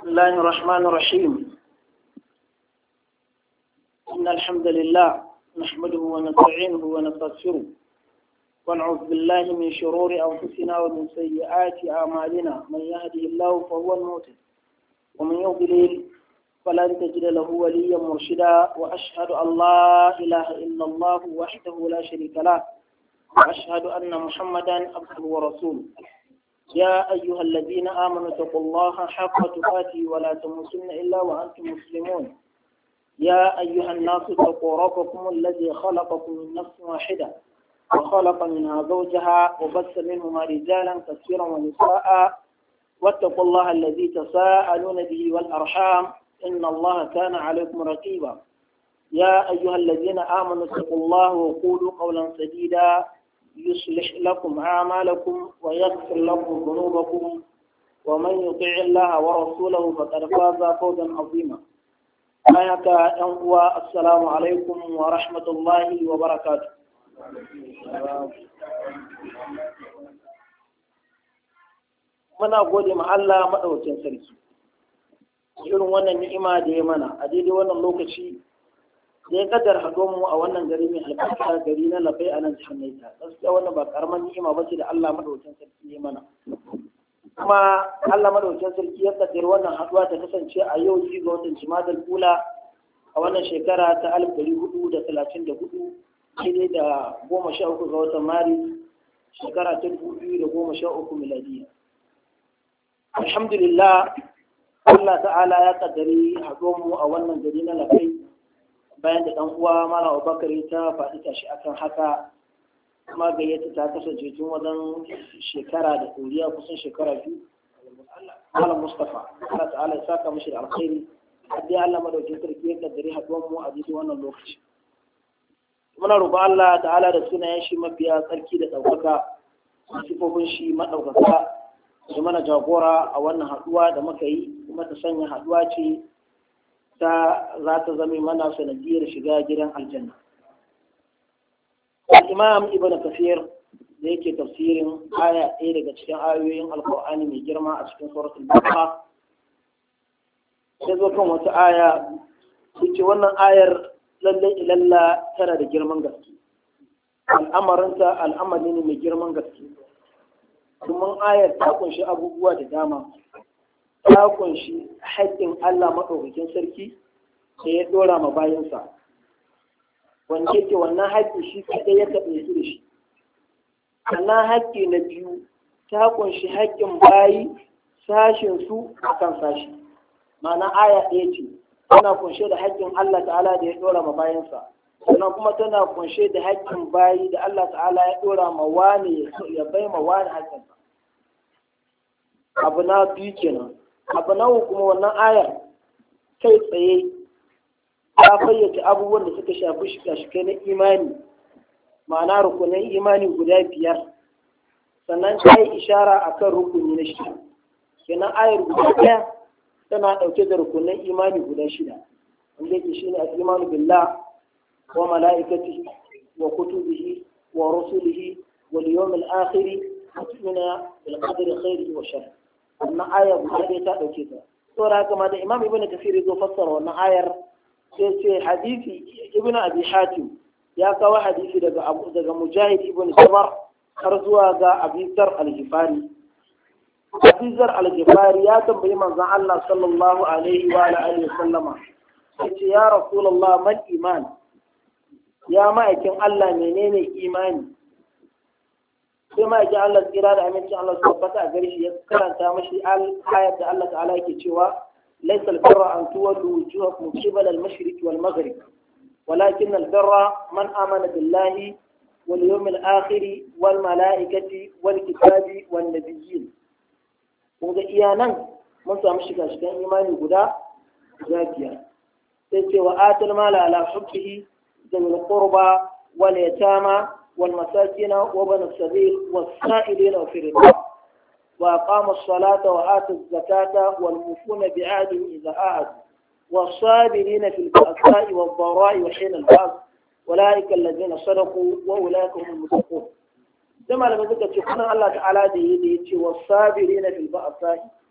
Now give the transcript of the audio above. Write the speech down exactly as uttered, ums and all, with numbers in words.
بسم الله الرحمن الرحيم. إن الحمد لله نحمده ونستعينه ونستغفره ونعوذ بالله من شرور أنفسنا ومن سيئات أعمالنا. من يهده الله فهو المهتد ومن يضلل فلن تجد له وليا مرشدا. وأشهد أن لا إله إلا الله وحده لا شريك له وأشهد أن محمدا عبده ورسوله. يا أيها الذين آمنوا اتقوا الله حق تقاته ولا تموتن إلا وأنتم مسلمون. يا أيها الناس اتقوا ربكم الذي خلقكم من نفس واحدة وخلق منها زوجها وبث منهما رجالا كثيرا ونساء واتقوا الله الذي تساءلون به والأرحام إن الله كان عليكم رقيبا. يا أيها الذين آمنوا اتقوا الله وقولوا قولا سديدا يصلح لكم أعمالكم ويغفر لكم ذنوبكم ومن يطع الله ورسوله فقد فاز فوزا عظيما. أيها الأخوة السلام عليكم ورحمة الله وبركاته. muna gode ma Allah madaukakin sarki irin wannan ni'ima da ya mana a daidai wannan lokaci da ya kaddar haɗuwar mu a wannan gari mai albarka gari na Lafai a nan jihar Niger. Gaskiya wannan ba karamar ni'ima ba ce da Allah madaukakin sarki ya mana, kuma Allah madaukakin sarki ya kaddar wannan haɗuwa ta kasance a yau ji ga watan Jumadal Ula a wannan shekara ta alif ɗari hudu da talatin da hudu daidai da goma sha uku ga watan Maris shekara ta dubu biyu da goma sha uku miladiya. Alhamdulillah Allah ta'ala ya kaddari haɗuwar mu a wannan gari na Lafai bayan da ɗan uwa Malam Abubakar ta faɗi tashi akan haka, kuma gayyata ta kasance tun wajen shekara da koriya kusan shekara biyu. Malam Mustapha Allah ta'ala ya saka mishi da alkhairi har dai Allah madaukakin sarki ya kaddari haɗuwar mu a cikin wannan lokaci. Muna roƙon Allah ta'ala da sunayen shi mafiya tsarki da ɗaukaka, sifofin shi maɗaukaka da mana jagora a wannan haɗuwa da muka yi, kuma ta sanya haɗuwa ce ta za ta zama mana sanadiyar shiga gidan aljanna. Al-Imam Ibn Kathir da yake tafsirin aya ɗaya daga cikin ayoyin Alƙur'ani mai girma a cikin suratul Baqara, sai zo kan wata aya yace wannan ayar lalle ilalla tana da girman gaske, al'amarinta al'amari ne mai girman gaske, kuma ayar ta kunshi abubuwa da dama. Ta kunshi haƙƙin Allah maɗaukakin sarki da ya ɗora ma bayansa, wanda yake wannan haƙƙi shi kaɗai ya taɓe su da shi. Sannan haƙƙi na biyu ta kunshi haƙƙin bayi sashin su a kan sashi, ma'ana aya ɗaya ce tana kunshe da haƙƙin Allah ta'ala da ya ɗora ma bayansa, sannan kuma tana kunshe da haƙƙin bayi da Allah ta'ala ya ɗora ma wani ya bai ma wani haƙƙinsa. Abu na biyu kenan. Abu na kuma wannan ayar kai tsaye ta fayyace abubuwan da suka shafi shika-shikai na imani, ma'ana rukunin imani guda biyar, sannan ta yi ishara a kan rukuni na shida. Kenan ayar guda ɗaya tana ɗauke da rukunin imani guda shida, wanda yake shine al-imanu billah wa mala'ikatihi wa kutubihi wa rusulihi wal yawmil akhir wa tu'minu bil qadri khairihi wa sharrihi. wannan ayar guda ɗaya ta ɗauke ta. Saboda haka ma da Imam Ibn Kathir zo fassara wannan ayar sai ce hadisi Ibn Abi Hatim ya kawo hadisi daga Abu daga Mujahid ibn Jabr har zuwa ga Abi Zar al-Ghifari. Abi Zar al-Ghifari ya tambayi manzon Allah sallallahu alaihi wa alihi wasallama, yace ya Rasulullah mal iman, ya ma'aikin Allah menene imani? Sai ma yake Allah tsira da amincin Allah su tabbata a gare shi ya karanta mashi ayat da Allah ta'ala yake cewa laysa al-birra an tuwallu wujuhakum qibala al-mashriq wal maghrib walakin al-birra man amana billahi wal yawmil akhir wal malaikati wal kitabi wan nabiyyin. Kun ga iya nan mun samu shiga shigan imani guda guda biyar. Sai ce wa atal mala ala hubbihi dhul qurba wal yatama والمساكين وابن السبيل والسائلين في الرقاب وأقام الصلاة وآتى الزكاة والموفون بعهدهم إذا عاهدوا والصابرين في البأساء والضراء وحين البأس أولئك الذين صدقوا وأولئك هم المتقون. كما لما ذكرت شكرا الله تعالى دي والصابرين في البأساء